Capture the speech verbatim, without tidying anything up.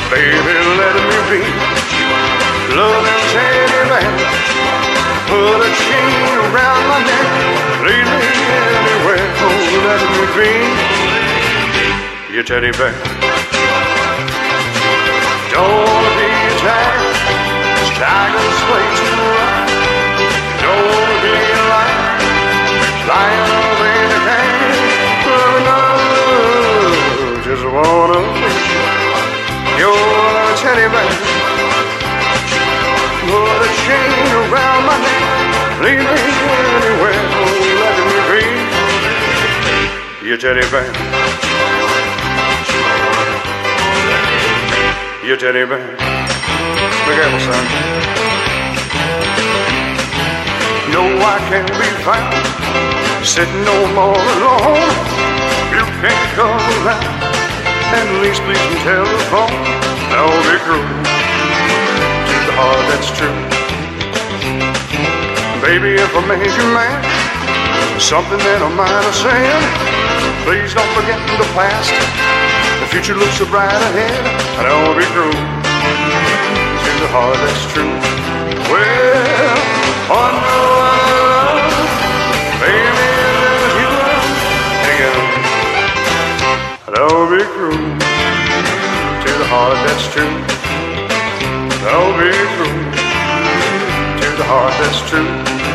Baby, let me be loving teddy bear. Put a chain around my neck, lead me anywhere. Oh, let me be your teddy bear. Don't wanna be attacked, 'cause tigers way too right. Don't wanna be a lion, lying over in a cage. No, just wanna be your teddy bear. Put a chain around my neck, lead me anywhere. Oh, let me be your teddy bear. Your teddy bear. Be careful, son. No, I can't be found sitting no more alone. You can't come around, at least please some telephone. That'll be cruel to the heart that's true. Baby, if I made you mad, something that I might have said, please don't forget the past. The future looks so bright ahead, and I'll be cruel to the heart that's true. Well, on no other love, baby, there's you again, and I'll be cruel to the heart that's true. I'll be cruel to the heart that's true.